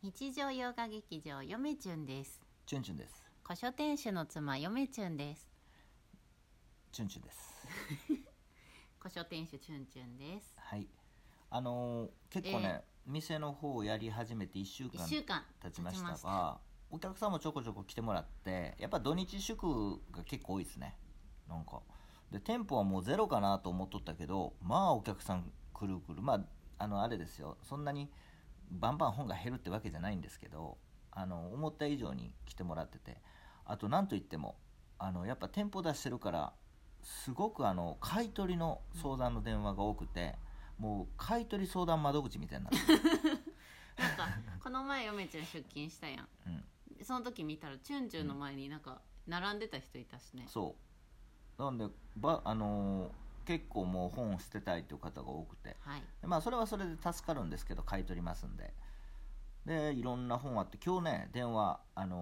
日常洋画劇場よめちゅんです。 チュンチュンです。 古書店主の妻よめちゅんです。 チュンチュンです。 古書店主チュンチュンです。 はい。結構ね、店の方をやり始めて1週間経ちましたが、お客さんもちょこちょこ来てもらって、やっぱ土日祝が結構多いですね。なんかで店舗はもうゼロかなと思っとったけど、まあお客さん来る。まああれですよ。そんなにバンバン本が減るってわけじゃないんですけど、思った以上に来てもらってて、あとなんといってもやっぱ店舗出してるからすごく買い取りの相談の電話が多くて、もう買い取り相談窓口みたいになってるなんかこの前よめちゃん出勤したやん、その時見たらチュンチュンの前になんか並んでた人いたしね、 そうなんで結構もう本を捨てたいという方が多くて、 はい、 まあそれはそれで助かるんですけど、買い取りますんで、でいろんな本あって、今日ね電話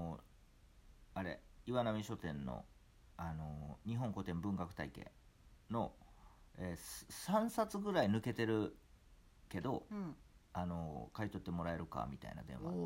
岩波書店の日本古典文学体系の、3冊ぐらい抜けてるけど、買い取ってもらえるかみたいな電話あって、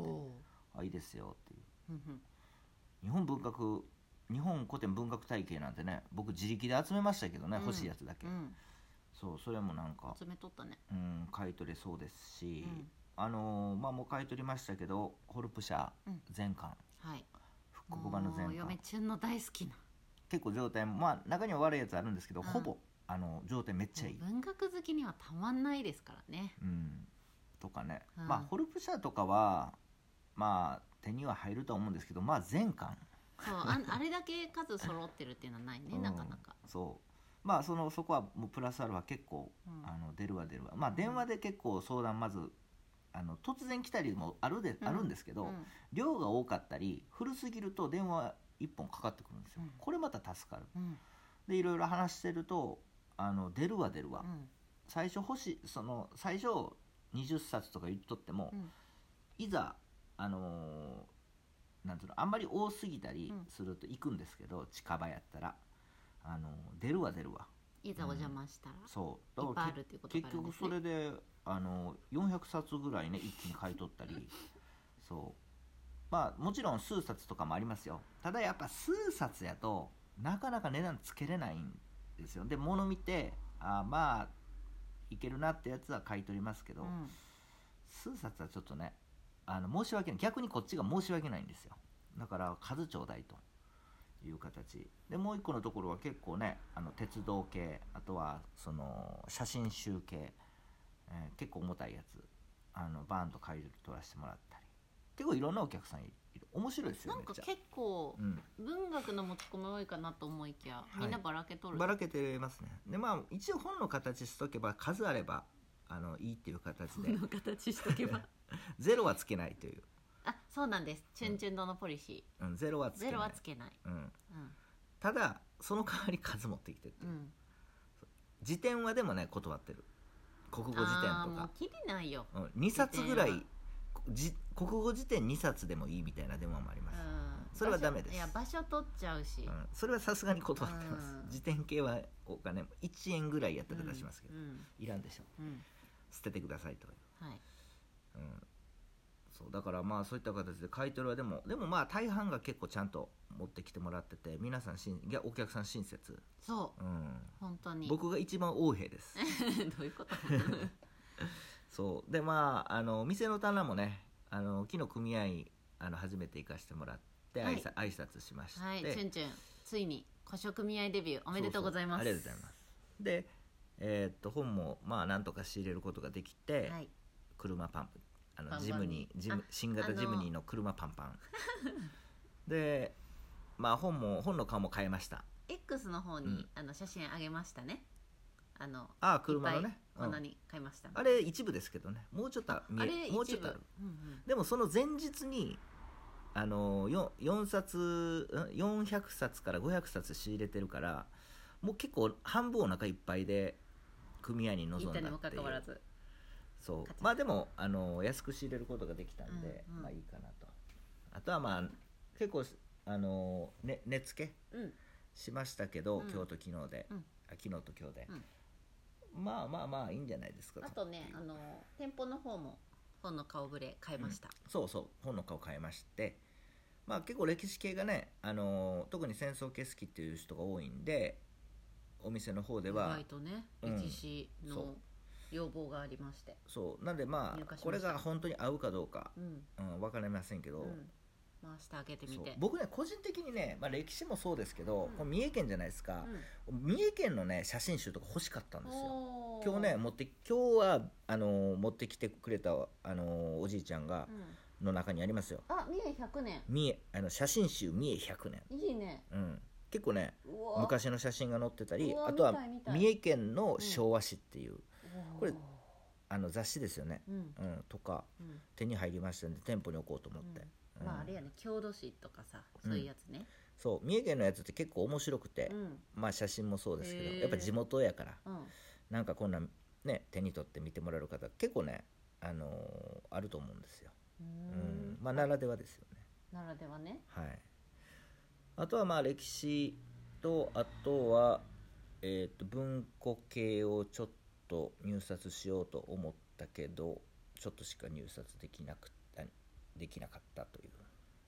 いいですよっていう、日本古典文学体系なんてね、僕自力で集めましたけどね、欲しいやつだけ、そうそれもなんか集めとったね、 買い取れそうですし、まあもう買い取りましたけど、ホルプ社全巻、復刻版の全巻、 嫁ちゅんの大好きな、 結構状態も、まあ中には悪いやつあるんですけど、ほぼ状態めっちゃいい。 文学好きにはたまんないですからね。 とかね、まあホルプ社とかはまあ手には入ると思うんですけど、まあ全巻そうあれだけ数揃ってるっていうのはないね、なかなか。 そうまあそこはもうプラスアルファ結構、出るわ。まあ電話で結構相談まず突然来たりもあるんですけど、量が多かったり古すぎると電話1本かかってくるんですよ、これまた助かる、でいろいろ話してると出るわ、最初最初20冊とか言っとっても、いざなんていうの、あんまり多すぎたりすると行くんですけど、近場やったら出るわいざお邪魔したら、 そういっぱいあるっていうことからですね。 結局それで400冊ぐらいね一気に買い取ったりそうまあもちろん数冊とかもありますよ。ただやっぱ数冊やとなかなか値段つけれないんですよ。で物見てまあいけるなってやつは買い取りますけど、数冊はちょっとね申し訳ない、逆にこっちが申し訳ないんですよ。だから数ちょうだいという形で、もう一個のところは結構ね鉄道系、あとはその写真集系、結構重たいやつバーンと買い取らせてもらったり、結構いろんなお客さんいる。面白いですよ。 なんか結構、文学の持ち込み多いかなと思いきや、みんなばらけとる。 ばらけてますね。でまあ一応本の形しとけば、数あればいいっていう形で本の形しとけばゼロはつけないという、 そうなんです。チュンチュン堂のポリシー、 ゼロはつけない、ただその代わり数持ってきてっていう、辞典はでもね断ってる。国語辞典とかもうきりないよ、 2冊ぐらい国語辞典2冊でもいいみたいな電話もあります、それはダメです。 いや場所取っちゃうし、 それはさすがに断ってます、辞典系はお金1円ぐらいやったら出しますけど、いらんでしょ、捨ててくださいとか、そうだからまあそういった形で買い取りはでもまあ大半が結構ちゃんと持ってきてもらってて、皆さんお客さん親切、 本当に僕が一番横柄ですどういうことそうでまあ店の棚もね昨日組合初めて行かせてもらって挨拶しまして、 チュンチュンついに古書組合デビューおめでとうございます。 ありがとうございます。で本もまあなんとか仕入れることができて、車パンプ新型ジムニーの車パンパンでまあ本の顔も変えました。 X の方に、写真あげましたね。 車のね、 こんなに買いました、 あれ一部ですけどね、もうちょっともうちょっとある、でもその前日に400冊から500冊仕入れてるから、もう結構半分お腹いっぱいで組合に臨んだっていう。 にもかかわらずそうまあでも安く仕入れることができたんで、まあいいかなと。あとはまあ結構値付けしましたけど、今日と昨日で、昨日と今日で、まあいいんじゃないですか。 あとね店舗の方も本の顔ぶれ変えました、 そうそう本の顔変えまして、まあ、結構歴史系がね、特に戦争系好きっていう人が多いんでお店の方では意外とね歴史の要望がありまして、 そうなんでまあこれが本当に合うかどうか、分かりませんけど、 回してあげてみて、 僕ね個人的にね、まあ、歴史もそうですけど、これ三重県じゃないですか、三重県のね写真集とか欲しかったんですよ。今日は持ってきてくれたおじいちゃんが、の中にありますよ。 あ、三重100年写真集三重100年いいね、 結構ね昔の写真が載ってたり、あとは三重県の昭和史っていう、これ雑誌ですよね、とか、手に入りましたんで店舗に置こうと思って、 まああれやね郷土史とかさそういうやつね、 そう三重県のやつって結構面白くて、まあ写真もそうですけどやっぱ地元やから、なんかこんなね手に取って見てもらえる方結構ねあると思うんですよ。まあならではですよね。 ならではね。 はい。あとはまあ歴史とあとは文庫系をちょっと入札しようと思ったけどちょっとしか入札できなかったという。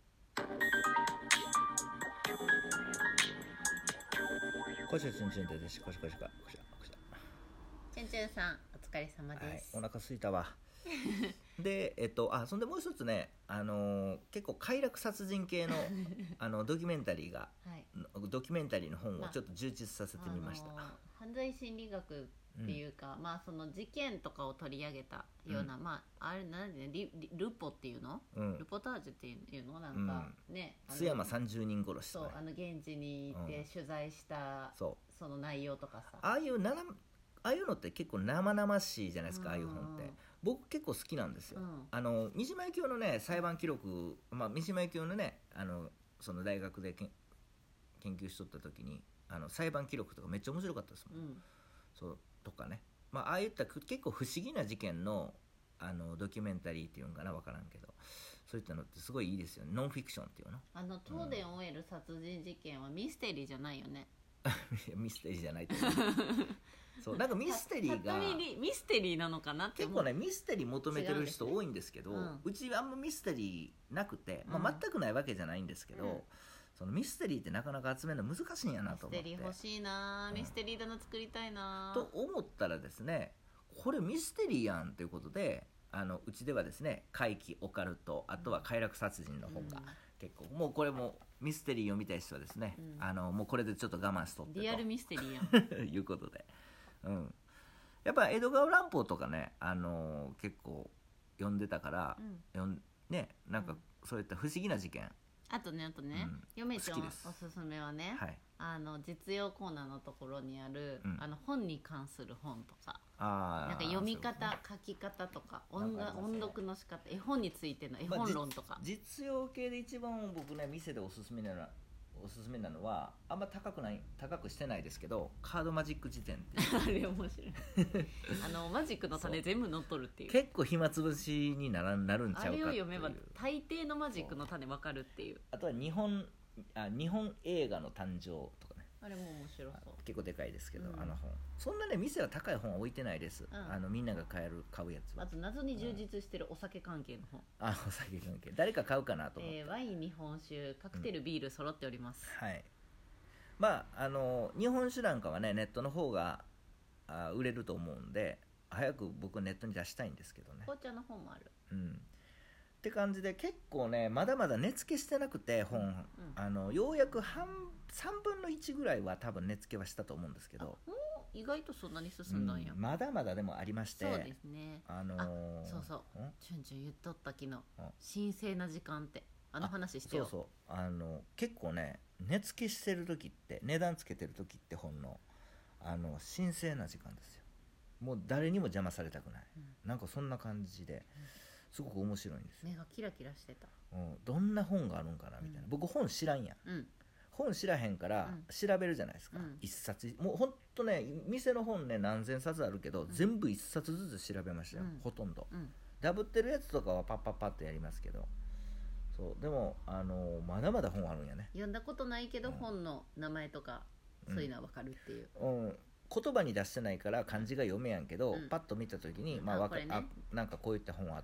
こしゃちんちんでしこしゃこしゃこしゃこしゃ。 ちんちんさんお疲れ様です。 はい、お腹すいたわ。でそんでもう一つね、結構快楽殺人系のドキュメンタリーが、ドキュメンタリーの本をちょっと充実させてみました。 犯罪心理学っていうか、まあその事件とかを取り上げたような、まああれなんでねルポっていうの、ルポタージュっていうのなんか、ね津山30人殺し、 そう現地に行って取材した、その内容とかさ、 ああいうのって結構生々しいじゃないですか、ああいう本って僕結構好きなんですよ。三島由紀夫のね裁判記録、三島由紀夫のねその大学で研究しとった時に裁判記録とかめっちゃ面白かったですもん、そうとかね、ああいった結構不思議な事件のドキュメンタリーっていうのかな分からんけど、そういったのってすごいいいですよね。ノンフィクションっていうの東電 OL 殺人事件はミステリーじゃないよね。 ミステリーじゃないと思うそうなんかミステリーがミステリーなのかなって結構ねミステリー求めてる人多いんですけど、うちあんまミステリーなくて、全くないわけじゃないんですけど、そのミステリーってなかなか集めるの難しいんやなと思って、 ミステリー欲しいな、ミステリー棚作りたいなと思ったらですね、これミステリーやんということでうちではですね怪奇オカルト、あとは快楽殺人の本が結構、もうこれもミステリーを見たい人はですね、もうこれでちょっと我慢しとってとリアルミステリーやんいうことで、やっぱ江戸川乱歩とかね、結構読んでたから、ね、なんかそういった不思議な事件、 あとね、嫁ちゃんおすすめはね、実用コーナーのところにある、本に関する本とか、なんか読み方、書き方とか音読の仕方、絵本についての絵本論とか、 実用系で一番僕ね店でおすすめなのはあんま高くしてないですけど、カードマジック辞典ってあれ面白いマジックの種全部載っとるっていう、 結構暇つぶしになるんちゃうかっていう、 あれを読めば大抵のマジックの種分かるっていう。 あとは日本映画の誕生とかね、 あれも面白そう、 結構でかいですけど、本そんなね店は高い本は置いてないです、みんなが買うやつは。 あと謎に充実してるお酒関係の本、 お酒関係誰か買うかなと思って、 ワイン、日本酒、カクテル、ビール揃っております、 はい。日本酒なんかはねネットの方が売れると思うんで、早く僕ネットに出したいんですけどね。 紅茶の本もある、 って感じで結構ねまだまだ値付けしてなくて本、ようやく3分の1ぐらいは多分値付けはしたと思うんですけど、 意外とそんなに進んだんや、 まだまだでもありまして、 そうですね、そうそうチュンチュン言っとった昨日、神聖な時間って話してよ。 そう結構ね値付けしてる時って値段つけてる時って本の神聖な時間ですよ。もう誰にも邪魔されたくない、なんかそんな感じですごく面白いんですよ。 目がキラキラしてた、 どんな本があるんかなみたいな、僕本知らんやん、本知らへんから調べるじゃないですか、一冊もうほんとね店の本ね何千冊あるけど、全部一冊ずつ調べましたよ、ほとんど、ダブってるやつとかはパッパッパッとやりますけど、そうでもまだまだ本あるんやね。 読んだことないけど、本の名前とかそういうのは分かるっていう、 言葉に出してないから漢字が読めやんけど、パッと見た時に、なんかこういった本は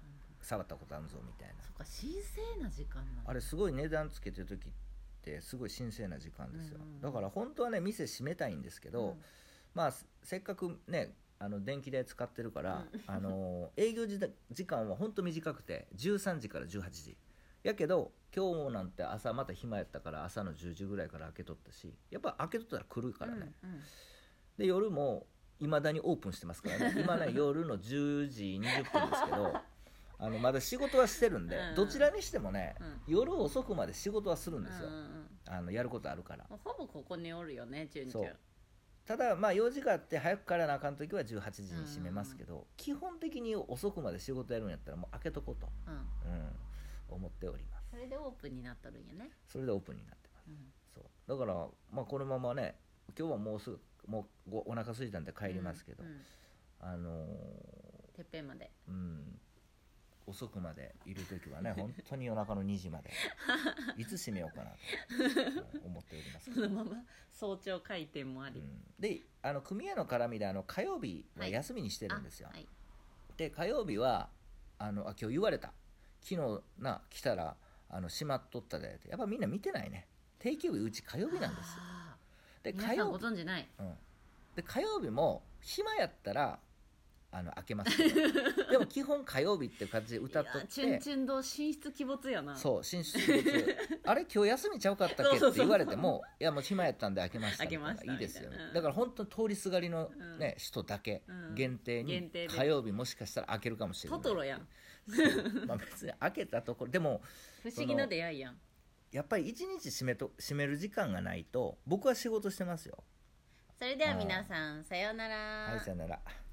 触ったことあるぞみたいな。 そっか、神聖な時間なの。 あれすごい値段つけてる時ってすごい神聖な時間ですよ、だから本当はね店閉めたいんですけど、まあせっかくね電気代使ってるから、営業時間は本当短くて13時から18時やけど、今日なんて朝また暇やったから朝の10時ぐらいから開けとったし、やっぱ開けとったら来るからね、で夜もいまだにオープンしてますからね今ね夜の10時20分ですけどまだ仕事はしてるんで、どちらにしてもね、夜遅くまで仕事はするんですよ、やることあるから。 ほぼここにおるよね、順々。 ただまあ用事があって早く帰らなあかん時は18時に閉めますけど、基本的に遅くまで仕事やるんやったらもう開けとこうと、思っております。 それでオープンになっとるんやね。 それでオープンになってます、そうだからまあこのままね、今日はもうすぐもうお腹空いたんで帰りますけど、 てっぺんまで、 遅くまでいるときはね本当に夜中の2時までいつ閉めようかなと思っておりますそのまま早朝開店もあり、 で組合の絡みで火曜日は休みにしてるんですよ、で火曜日は今日言われた、昨日来たら閉まっとったでって、やっぱみんな見てないね、定休日うち火曜日なんですよ。で皆さんご存じない、 で火曜日も暇やったら開けますけどでも基本火曜日っていう感じで歌っとって、 チュンチュン堂神出鬼没やな。 そう神出鬼没あれ今日休みちゃうかったっけって言われてもいやもう暇やったんで開けましたみたいな、いいですよね、だから本当に通りすがりの、人だけ限定に火曜日もしかしたら開けるかもしれない。 トトロやんまあ別に開けたところでも不思議な出会いやん。 やっぱり一日閉める時間がないと僕は仕事してますよ。 それでは皆さんさようなら。 はい、さようなら。